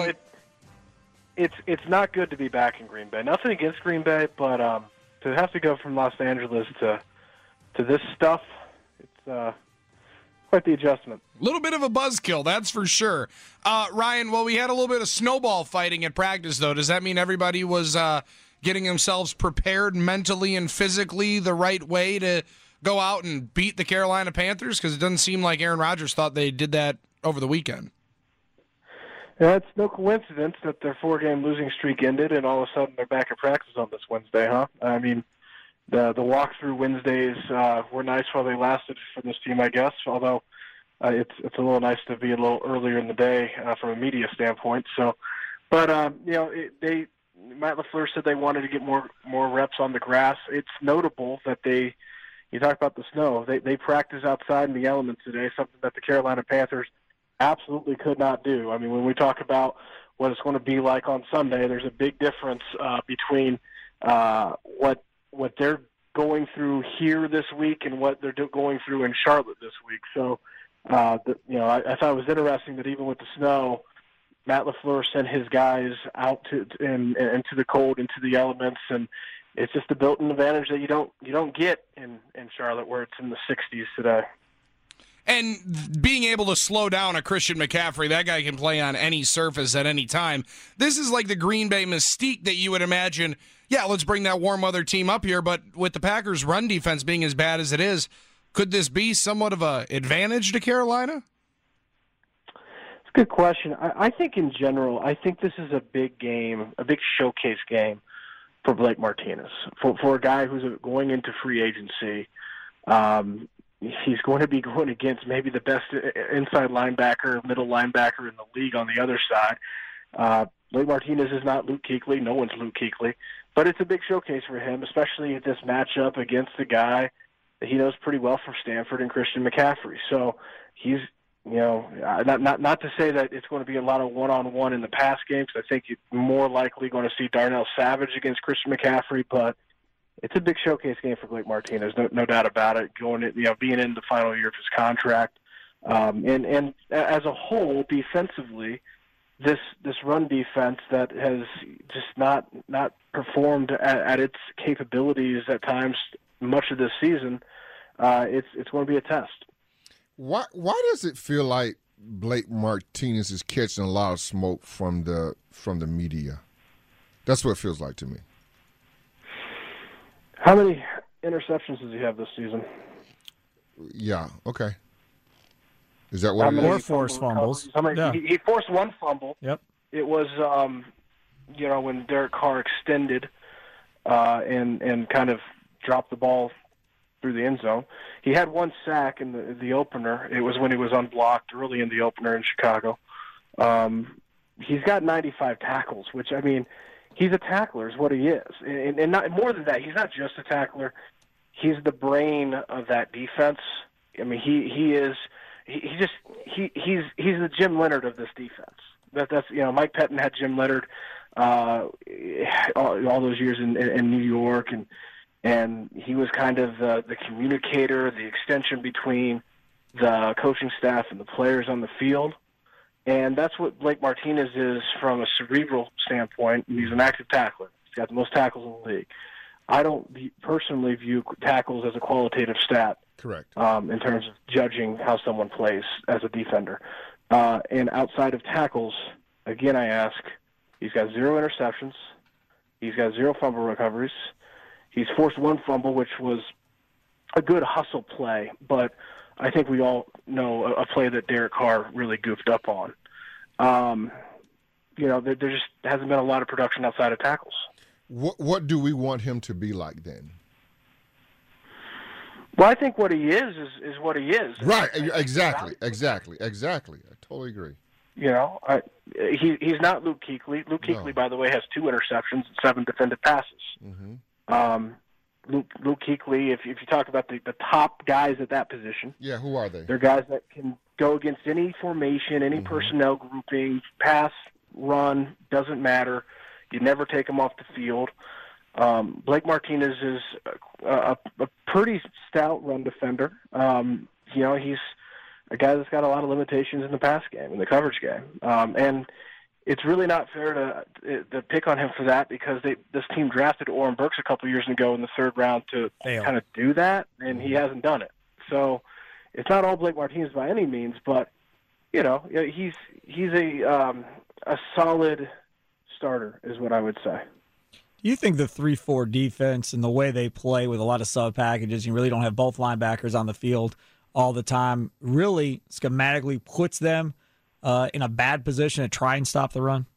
it's not good to be back in Green Bay. Nothing against Green Bay, but to have to go from Los Angeles to this stuff, it's quite the adjustment. A little bit of a buzzkill, that's for sure. Ryan, well, we had a little bit of snowball fighting at practice, though. Does that mean everybody was getting themselves prepared mentally and physically the right way to go out and beat the Carolina Panthers? Because it doesn't seem like Aaron Rodgers thought they did that over the weekend. Yeah, it's no coincidence that their 4-game losing streak ended, and all of a sudden they're back at practice on this Wednesday, huh? I mean, the walkthrough Wednesdays were nice while they lasted for this team, I guess, although it's a little nice to be a little earlier in the day from a media standpoint. So, but Matt LaFleur said they wanted to get more reps on the grass. It's notable that you talk about the snow, they practice outside in the elements today, something that the Carolina Panthers absolutely could not do. I mean, when we talk about what it's going to be like on Sunday, there's a big difference between what they're going through here this week and what they're going through in Charlotte this week. So, I thought it was interesting that even with the snow, Matt LaFleur sent his guys out into the cold, into the elements, and it's just a built-in advantage that you don't get in Charlotte, where it's in the 60s today. And being able to slow down a Christian McCaffrey, that guy can play on any surface at any time. This is like the Green Bay mystique that you would imagine, yeah, let's bring that warm weather team up here, but with the Packers' run defense being as bad as it is, could this be somewhat of an advantage to Carolina? It's a good question. I think in general, I think this is a big game, a big showcase game for Blake Martinez, for a guy who's going into free agency. He's going to be going against maybe the best inside linebacker, middle linebacker in the league on the other side. Blake Martinez is not Luke Kuechly. No one's Luke Kuechly. But it's a big showcase for him, especially at this matchup against a guy that he knows pretty well from Stanford and Christian McCaffrey. So he's, not to say that it's going to be a lot of one-on-one in the pass game, because I think you're more likely going to see Darnell Savage against Christian McCaffrey, but it's a big showcase game for Blake Martinez, no doubt about it. Being in the final year of his contract, and as a whole, defensively, this run defense that has just not performed at its capabilities at times much of this season, it's going to be a test. Why does it feel like Blake Martinez is catching a lot of smoke from the media? That's what it feels like to me. How many interceptions does he have this season? Yeah, okay. Is that what it is? Or forced fumbles. Yeah. He forced one fumble. Yep. It was, when Derek Carr extended and kind of dropped the ball through the end zone. He had one sack in the opener. It was when he was unblocked early in the opener in Chicago. He's got 95 tackles, which, I mean, he's a tackler is what he is. And not more than that, he's not just a tackler. He's the brain of that defense. I mean, he's the Jim Leonard of this defense. That's Mike Pettin had Jim Leonard all those years in New York, and he was kind of the communicator, the extension between the coaching staff and the players on the field. And that's what Blake Martinez is from a cerebral standpoint. He's an active tackler. He's got the most tackles in the league. I don't personally view tackles as a qualitative stat. Correct. In terms of judging how someone plays as a defender. And outside of tackles, again, I ask, he's got 0 interceptions. He's got 0 fumble recoveries. He's forced 1 fumble, which was a good hustle play, but I think we all know a play that Derek Carr really goofed up on. There just hasn't been a lot of production outside of tackles. What do we want him to be like then? Well, I think what he is what he is. Right, exactly. I totally agree. He's not Luke Kuechly. Luke Kuechly, by the way, has 2 interceptions and 7 defended passes. Mm-hmm. Luke Kuechly, if you talk about the top guys at that position. Yeah, who are they? They're guys that can go against any formation, any personnel grouping, pass, run, doesn't matter. You never take them off the field. Blake Martinez is a pretty stout run defender. He's a guy that's got a lot of limitations in the pass game, in the coverage game. And it's really not fair to pick on him for that, because this team drafted Oren Burks a couple years ago in the 3rd round to kind of do that, and he hasn't done it. So it's not all Blake Martinez by any means, but he's a solid starter is what I would say. Do you think the 3-4 defense and the way they play with a lot of sub packages, you really don't have both linebackers on the field all the time, really schematically puts them in a bad position to try and stop the run?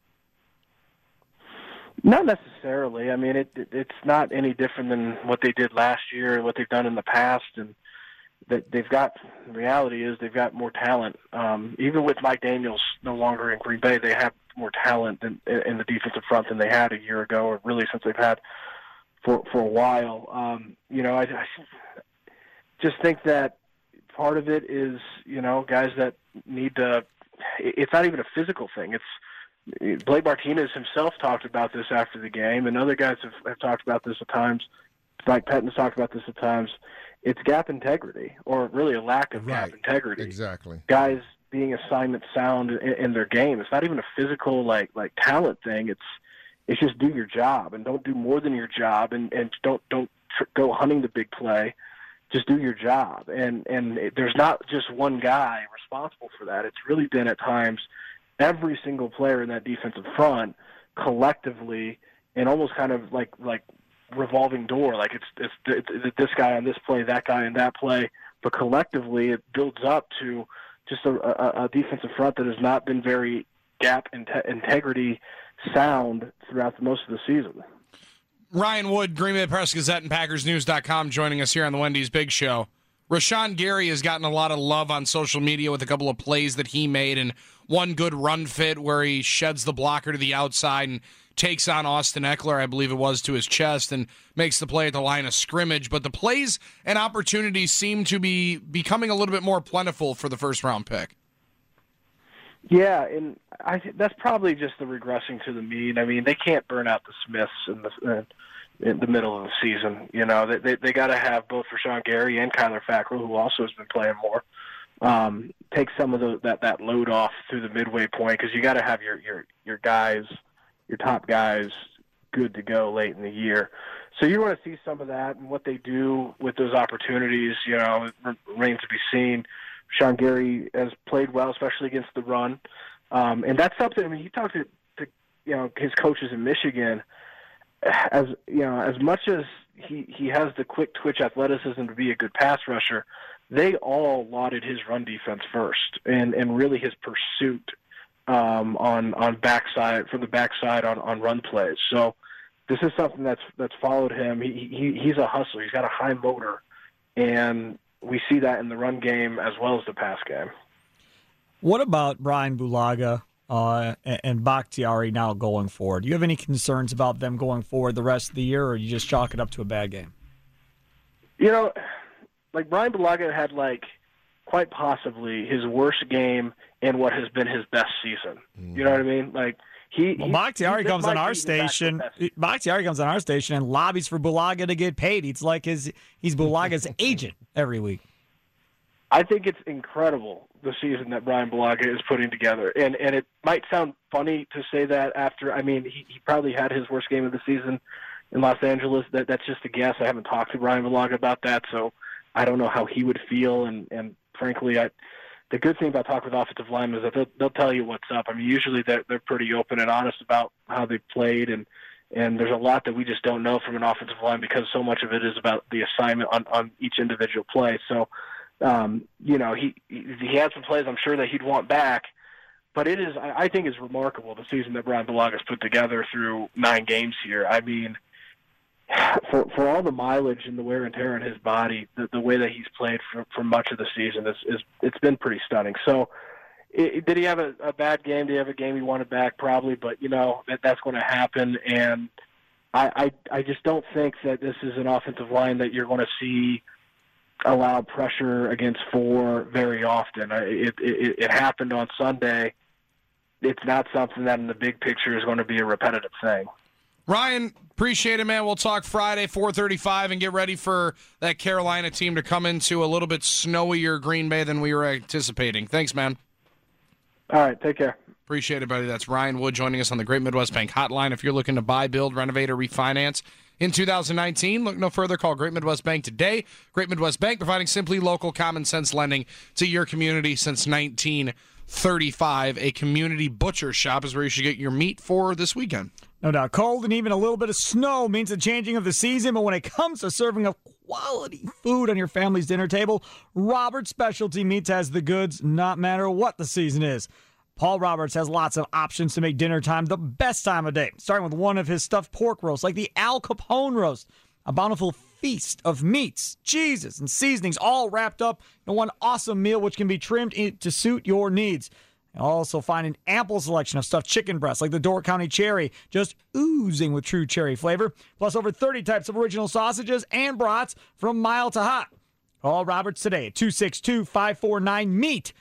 Not necessarily. I mean, it's not any different than what they did last year and what they've done in the past. And that the reality is they've got more talent. Even with Mike Daniels no longer in Green Bay, they have more talent in the defensive front than they had a year ago, or really since they've had for a while. I just think that part of it is, guys that need to. It's not even a physical thing. It's Blake Martinez himself talked about this after the game, and other guys have talked about this at times. Mike Pettin's talked about this at times. It's gap integrity, or really a lack of gap integrity. Exactly. Guys being assignment sound in their game. It's not even a physical like talent thing. It's just do your job and don't do more than your job and don't go hunting the big play. Just do your job. And there's not just one guy responsible for that. It's really been at times every single player in that defensive front collectively and almost kind of like revolving door. Like it's this guy on this play, that guy on that play. But collectively it builds up to just a defensive front that has not been very gap integrity sound throughout most of the season. Ryan Wood, Green Bay Press-Gazette and PackersNews.com joining us here on the Wendy's Big Show. Rashawn Gary has gotten a lot of love on social media with a couple of plays that he made, and one good run fit where he sheds the blocker to the outside and takes on Austin Eckler, I believe it was, to his chest and makes the play at the line of scrimmage. But the plays and opportunities seem to be becoming a little bit more plentiful for the first-round pick. Yeah, and I think that's probably just the regressing to the mean. I mean, they can't burn out the Smiths in the middle of the season. You know, they got to have both Rashawn Gary and Kyler Fackrell, who also has been playing more, take some of that load off through the midway point, because you got to have your guys, your top guys, good to go late in the year. So you want to see some of that, and what they do with those opportunities, you know, remains to be seen. Rashawn Gary has played well, especially against the run, and that's something. I mean, you talk to you know his coaches in Michigan. As you know, as much as he has the quick twitch athleticism to be a good pass rusher, they all lauded his run defense first, and really his pursuit on backside from the backside on run plays. So this is something that's followed him. He's a hustler. He's got a high motor, and we see that in the run game as well as the pass game. What about Brian Bulaga and Bakhtiari now going forward? Do you have any concerns about them going forward the rest of the year, or you just chalk it up to a bad game? You know, like Brian Bulaga had quite possibly his worst game in what has been his best season. You know what I mean? Like Bakhtiari comes on our station. Bakhtiari comes on our station and lobbies for Bulaga to get paid. It's like he's Bulaga's agent every week. I think it's incredible the season that Brian Bulaga is putting together, and it might sound funny to say that after. I mean, he probably had his worst game of the season in Los Angeles. That's just a guess. I haven't talked to Brian Bulaga about that, so I don't know how he would feel. And frankly, the good thing about talking with offensive linemen is that they'll tell you what's up. I mean, usually they're pretty open and honest about how they played, and there's a lot that we just don't know from an offensive line because so much of it is about the assignment on each individual play. So, you know, he had some plays I'm sure that he'd want back, but I think it's remarkable the season that Brian Bulaga's put together through 9 games here. I mean, for all the mileage and the wear and tear on his body, the way that he's played for much of the season it's been pretty stunning. So, did he have a bad game? Did he have a game he wanted back? Probably, but you know that's going to happen. And I just don't think that this is an offensive line that you're going to see allow pressure against 4 very often. It happened on Sunday. It's not something that in the big picture is going to be a repetitive thing. Ryan, appreciate it, man. We'll talk Friday, 4:35, and get ready for that Carolina team to come into a little bit snowier Green Bay than we were anticipating. Thanks, man. All right, take care. Appreciate it, buddy. That's Ryan Wood joining us on the Great Midwest Bank Hotline. If you're looking to buy, build, renovate, or refinance in 2019, look no further. Call Great Midwest Bank today. Great Midwest Bank, providing simply local common sense lending to your community since 1935. A community butcher shop is where you should get your meat for this weekend. No doubt. Cold and even a little bit of snow means the changing of the season, but when it comes to serving up quality food on your family's dinner table, Roberts Specialty Meats has the goods, not matter what the season is. Paul Roberts has lots of options to make dinner time the best time of day, starting with one of his stuffed pork roasts, like the Al Capone roast, a bountiful feast of meats, cheeses, and seasonings, all wrapped up in one awesome meal which can be trimmed to suit your needs. You'll also find an ample selection of stuffed chicken breasts like the Door County Cherry, just oozing with true cherry flavor, plus over 30 types of original sausages and brats from mild to hot. Call Roberts today at 262-549-MEAT,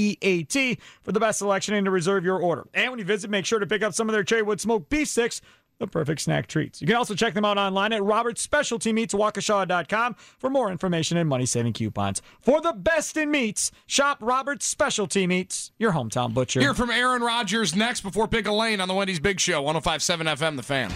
262-549-MEAT for the best selection and to reserve your order. And when you visit, make sure to pick up some of their Cherrywood smoked beef sticks, the perfect snack treats. You can also check them out online at Robert's Specialty Meats, Waukesha.com for more information and money-saving coupons. For the best in meats, shop Robert's Specialty Meats, your hometown butcher. Hear from Aaron Rodgers next before Pick a Lane on the Wendy's Big Show, 105.7 FM, The Fan.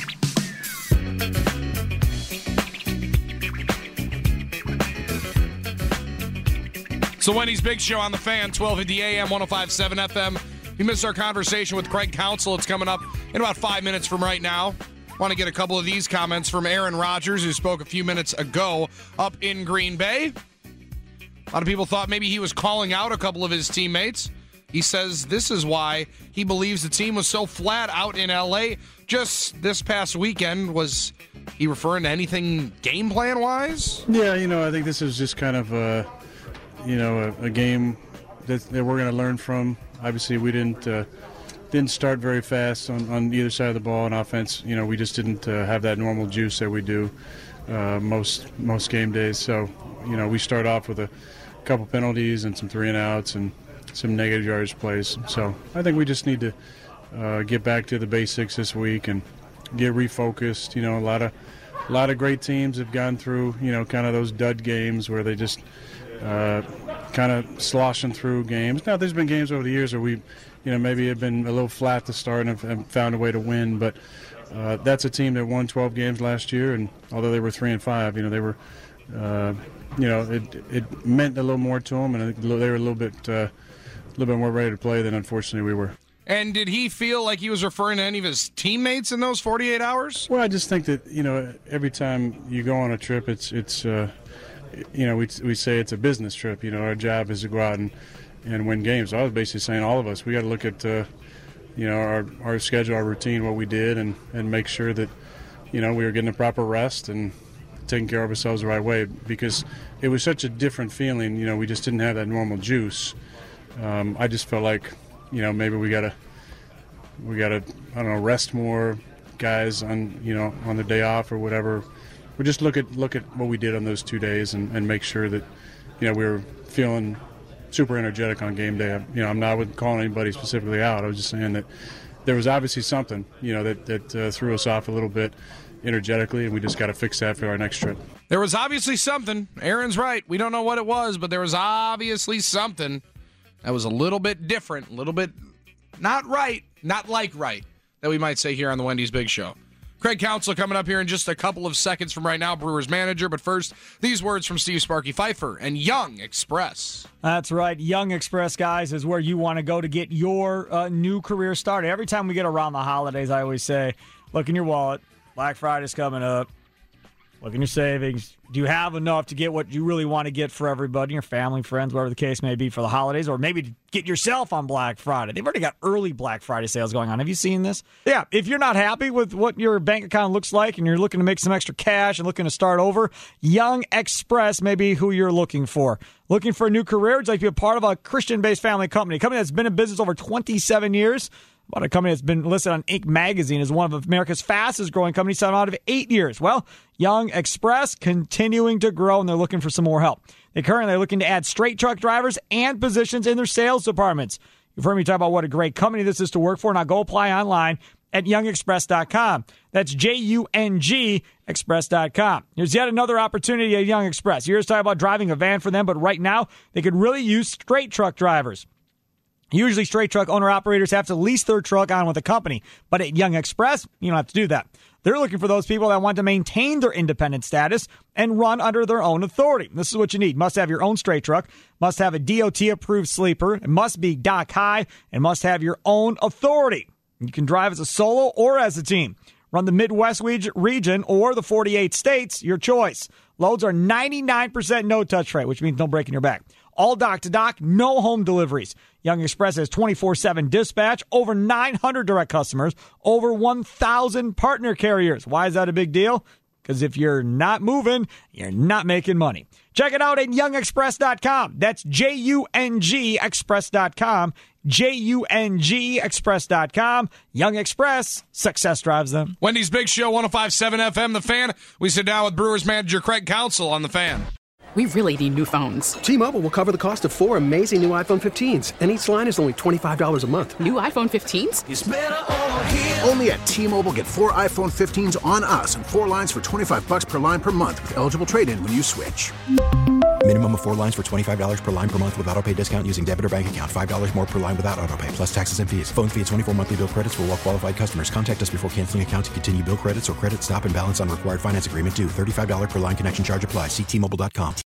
So Wendy's Big Show on The Fan, 1250 AM, 105.7 FM. You missed our conversation with Craig Counsell. It's coming up in about 5 minutes from right now. Want to get a couple of these comments from Aaron Rodgers, who spoke a few minutes ago up in Green Bay. A lot of people thought maybe he was calling out a couple of his teammates. He says this is why he believes the team was so flat out in L.A. just this past weekend. Was he referring to anything game plan-wise? Yeah, I think this is just kind of a game that we're going to learn from. Obviously, we didn't start very fast on either side of the ball on offense. We just didn't have that normal juice that we do most game days. So, we start off with a couple penalties and some 3-and-outs and some negative yardage plays. So I think we just need to get back to the basics this week and get refocused. A lot of great teams have gone through, kind of those dud games where they just kind of sloshing through games. Now, there's been games over the years where we, maybe have been a little flat to start and have found a way to win. But that's a team that won 12 games last year, and although they were 3-5, they were, it meant a little more to them, and they were a little bit more ready to play than unfortunately we were. And did he feel like he was referring to any of his teammates in those 48 hours? Well, I just think that, every time you go on a trip, it's we say it's a business trip. Our job is to go out and win games. So I was basically saying all of us, we got to look at, our schedule, our routine, what we did, and make sure that, we were getting the proper rest and taking care of ourselves the right way, because it was such a different feeling. We just didn't have that normal juice. I just felt like, maybe we gotta, I don't know, rest more guys on their day off or whatever. We just look at what we did on those 2 days and make sure that, we were feeling super energetic on game day. I'm not calling anybody specifically out. I was just saying that there was obviously something, that threw us off a little bit energetically, and we just got to fix that for our next trip. There was obviously something. Aaron's right. We don't know what it was, but there was obviously something that was a little bit different, a little bit not right, not like right, that we might say here on the Wendy's Big Show. Craig Counsell coming up here in just a couple of seconds from right now, Brewers manager. But first, these words from Steve Sparky Pfeiffer and Young Express. That's right. Young Express, guys, is where you want to go to get your new career started. Every time we get around the holidays, I always say, look in your wallet. Black Friday's coming up. Look in your savings. Do you have enough to get what you really want to get for everybody, your family, friends, whatever the case may be for the holidays, or maybe to get yourself on Black Friday? They've already got early Black Friday sales going on. Have you seen this? Yeah, if you're not happy with what your bank account looks like and you're looking to make some extra cash and looking to start over, Young Express may be who you're looking for. Looking for a new career? Would you like to be a part of a Christian-based family company, a company that's been in business over 27 years? About a company that's been listed on Inc. magazine as one of America's fastest growing companies out of 8 years. Well, Young Express continuing to grow, and they're looking for some more help. They currently are looking to add straight truck drivers and positions in their sales departments. You've heard me talk about what a great company this is to work for. Now go apply online at youngexpress.com. That's Jung Express.com. Here's yet another opportunity at Young Express. You're talking about driving a van for them, but right now they could really use straight truck drivers. Usually straight truck owner-operators have to lease their truck on with a company, but at Young Express, you don't have to do that. They're looking for those people that want to maintain their independent status and run under their own authority. This is what you need. Must have your own straight truck, must have a DOT-approved sleeper, it must be dock high, and must have your own authority. You can drive as a solo or as a team. Run the Midwest region or the 48 states, your choice. Loads are 99% no-touch rate, which means no breaking your back. All dock-to-dock, no home deliveries. Young Express has 24/7 dispatch, over 900 direct customers, over 1,000 partner carriers. Why is that a big deal? Because if you're not moving, you're not making money. Check it out at youngexpress.com. That's Jung Express.com. Jung Express.com. Young Express, success drives them. Wendy's Big Show, 105.7 FM, The Fan. We sit down with Brewers manager Craig Counsell on The Fan. We really need new phones. T-Mobile will cover the cost of 4 amazing new iPhone 15s, and each line is only $25 a month. New iPhone 15s? It's better over here. Only at T-Mobile, get 4 iPhone 15s on us and 4 lines for $25 per line per month with eligible trade-in when you switch. Minimum of 4 lines for $25 per line per month with autopay discount using debit or bank account. $5 more per line without autopay, plus taxes and fees. Phone fee at 24 monthly bill credits for well-qualified customers. Contact us before canceling account to continue bill credits or credit stop and balance on required finance agreement due. $35 per line connection charge applies. See T-Mobile.com.